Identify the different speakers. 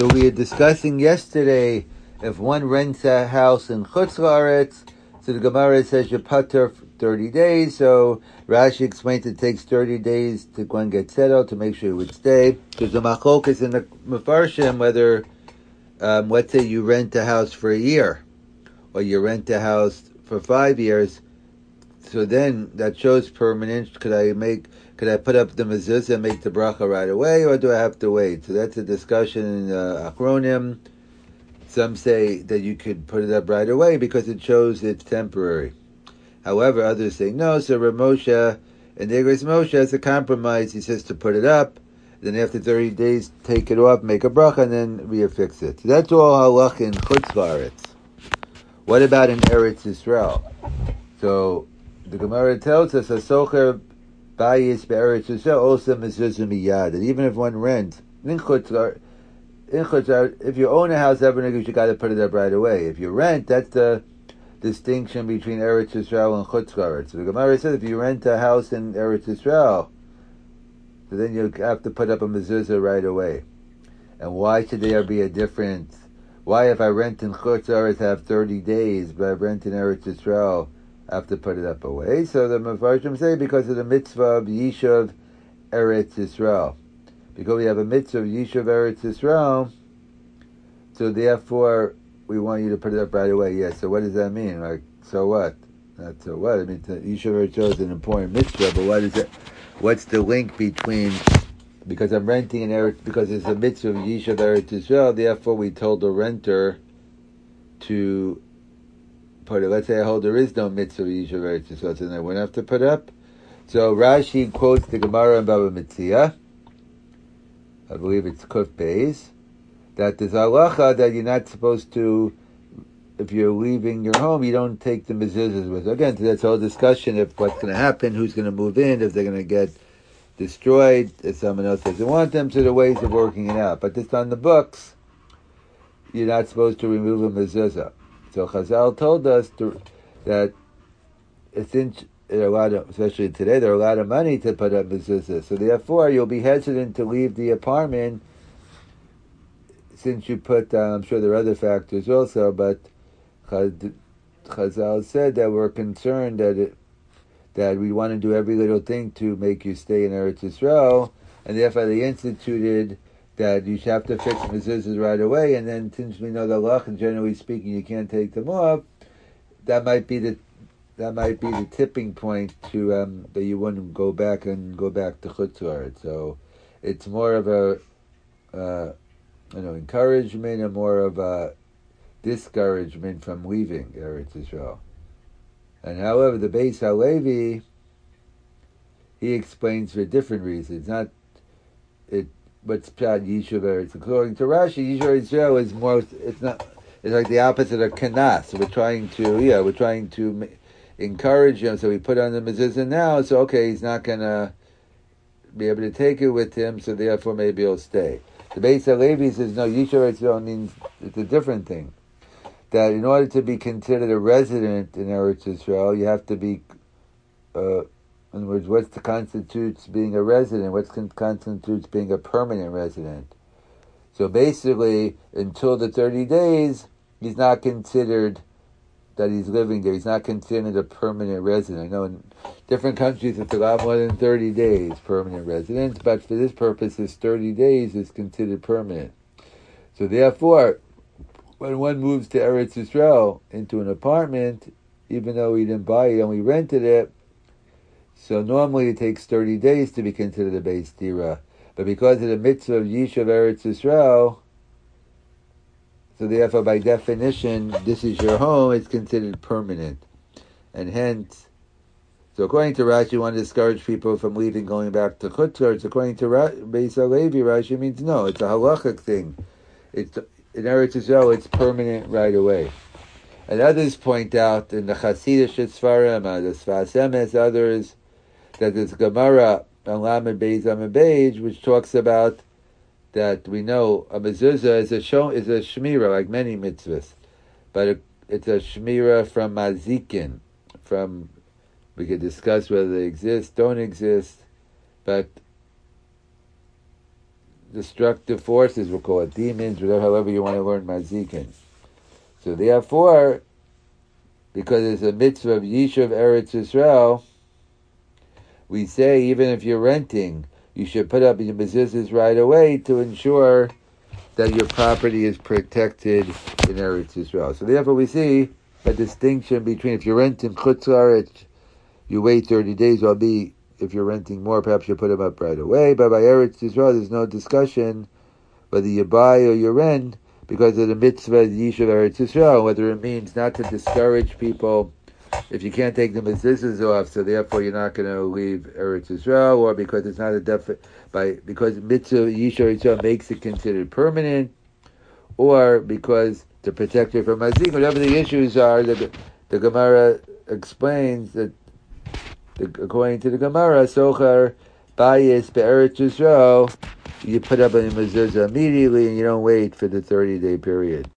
Speaker 1: So we were discussing yesterday if one rents a house in Chutz La'aretz, so the Gemara says you're patur for 30 days. So Rashi explains it takes 30 days to go and get settled to make sure he would stay. There's a machlokas in the Mefarshim whether, let's say you rent a house for a year, or you rent a house for 5 years. So then that shows permanent. Could I put up the mezuzah and make the bracha right away, or do I have to wait? So that's a discussion in Achronim. Some say that you could put it up right away because it shows it's temporary. However, others say no. So Rav Moshe and Igros Moshe has a compromise. He says to put it up, then after 30 days take it off, make a bracha, and then reaffix it. So that's all halach in Chutz La'aretz. What about in Eretz Yisrael? So the Gemara tells us Asocher Bayis be'Eretz Yisrael also mezuzah miyad. That even if one rents in Chutz, if you own a house, you got to put it up right away. If you rent, that's the distinction between Eretz Yisrael and Chutz La'aretz. So the Gemara says if you rent a house in Eretz Yisrael, so then you have to put up a mezuzah right away. And why should there be a difference? Why, if I rent in Chutz La'aretz, I have 30 days, but I rent in Eretz Yisrael, I have to put it up away? So the Mefarshim say because of the mitzvah of Yishuv Eretz Yisrael. Because we have a mitzvah of Yishuv Eretz Yisrael, so therefore we want you to put it up right away. Yes, so what does that mean? Like, so what? Not so what? I mean, Yishuv Eretz Yisrael is an important mitzvah, but what is it? What's the link between, because I'm renting in Eretz, because it's a mitzvah of Yishuv Eretz Yisrael, therefore we told the renter to put it. Let's say there is no mitzvah of Yishuv Eretz Yisrael, so then I wouldn't have to put up. So Rashi quotes the Gemara in Baba Metzia, I believe it's Kuf Beis, that there's halacha that you're not supposed to, if you're leaving your home, you don't take the mezuzahs with you. Again, that's a whole discussion of what's going to happen, who's going to move in, if they're going to get destroyed, if someone else doesn't want them, so the ways of working it out. But just on the books, you're not supposed to remove a mezuzah. So Chazal told us that since especially today, there are a lot of money to put up mezuzah. So therefore, you'll be hesitant to leave the apartment since you put, I'm sure there are other factors also, but Chazal said that we're concerned that we want to do every little thing to make you stay in Eretz Yisrael, and therefore they instituted that you have to fix mezuzahs right away, and then since we know the halach, and generally speaking, you can't take them off, that might be the tipping point to that you wouldn't go back to Chutz La'aretz. So it's more of a encouragement and more of a discouragement from leaving Eretz Yisrael. And however, the Beis Halevi, he explains for different reasons. What's Pshat Yishuv Eretz. According to Rashi, Yishuv Yisrael is more. It's like the opposite of kanas. We're trying to encourage him. So we put on the mezuzah now. So okay, he's not gonna be able to take it with him. So therefore, maybe he'll stay. The Beis Halevi says no. Yishuv Yisrael means it's a different thing. That in order to be considered a resident in Eretz Yisrael, you have to be, in other words, what constitutes being a resident? What constitutes being a permanent resident? So basically, until the 30 days, he's not considered that he's living there. He's not considered a permanent resident. I know in different countries it's a lot more than 30 days permanent residence, but for this purpose, this 30 days is considered permanent. So therefore, when one moves to Eretz Yisrael into an apartment, even though he didn't buy it, he only rented it, so normally it takes 30 days to be considered a Beis Dira. But because of the mitzvah of Yishuv Eretz Yisrael, so therefore by definition, this is your home, it's considered permanent. And hence, so according to Rashi, you want to discourage people from leaving, going back to Chutz La'aretz. According to Beis Halevi, Rashi means no, it's a halachic thing. In Eretz Yisrael, it's permanent right away. And others point out in the Hasidic Sfarim, the Sfas Emes, others, that there's Gemara on Lamed Beis Amud Beis, which talks about that we know a mezuzah is a shmira, like many mitzvahs, but it's a shmira from mazikin. We could discuss whether they exist, don't exist, but destructive forces, we'll call it demons, whatever, however you want to learn mazikin. So therefore, because it's a mitzvah of Yishuv Eretz Yisrael, we say even if you're renting, you should put up your mezuzahs right away to ensure that your property is protected in Eretz Yisrael. So therefore we see a distinction between if you're renting Chutz La'aretz, you wait 30 days, or if you're renting more, perhaps you put them up right away. But by Eretz Yisrael, there's no discussion whether you buy or you rent because of the mitzvah Yishuv Eretz Yisrael, whether it means not to discourage people if you can't take the mezuzahs off, so therefore you're not going to leave Eretz Yisrael, or because it's not because mitzvah Yishuv Eretz Yisrael makes it considered permanent, or because to protect you from mazik. Whatever the issues are, the Gemara explains that according to the Gemara, Sochar Bayis Be'eretz Yisrael, you put up a mezuzah immediately and you don't wait for the 30-day period.